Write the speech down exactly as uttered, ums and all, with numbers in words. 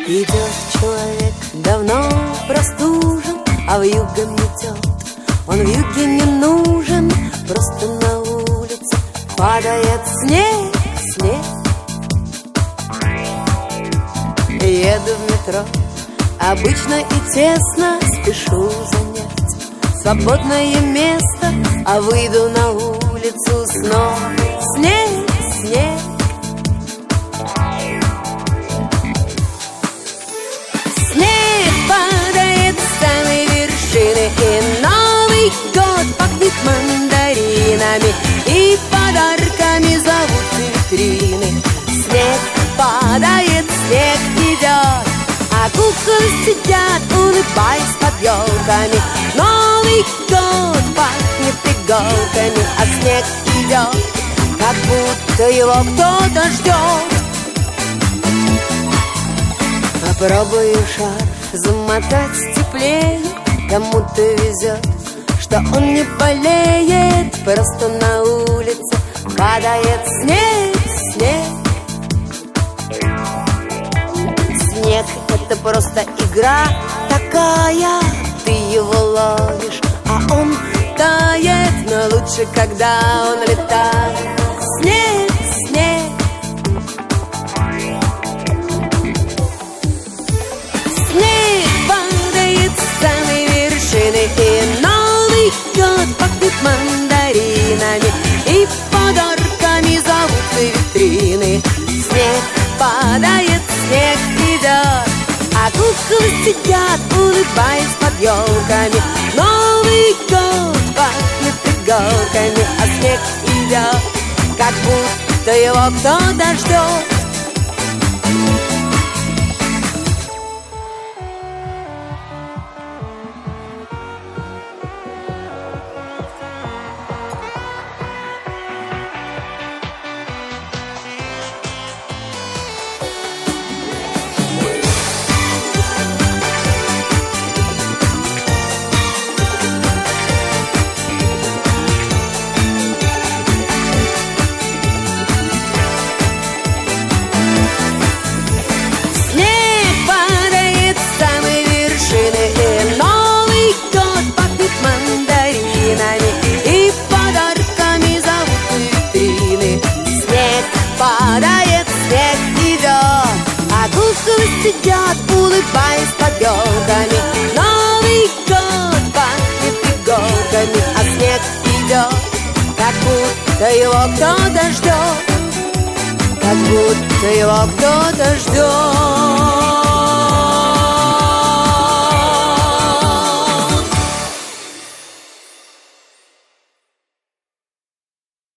Идет человек, давно простужен, а вьюга метет. Он вьюге не нужен, просто на улице падает снег, снег. Еду в метро, обычно и тесно, спешу занять свободное место, а выйду на улицу снова снег, снег. Снег падает с самой вершины, и Новый год пахнет мандаринами, и подарками зовут витрины. Снег падает, снег идет, а куклы сидят, улыбаясь под елками. Новый год пахнет иголками, а снег идет, как будто его кто-то ждет. Попробую шарф замотать теплее, кому-то везет, что он не болеет. Просто на улице падает снег, снег. Снег — это просто игра такая, ты его ловишь, а он тает, но лучше, когда он летает. Снег, снег. Снег падает с самой вершины, и Новый год пахнет мандаринами, и подарками зовут витрины. Снег падает, снег идет, а куклы сидят, улыбаясь под елками. Новый год пахнет иголками, а снег идет, как будто его кто-то ждет. Падает, снег идет, а куклы сидят, улыбаясь под елками. Новый год пахнет иголками, а снег идет, как будто его кто-то ждет, как будто его кто-то ждет.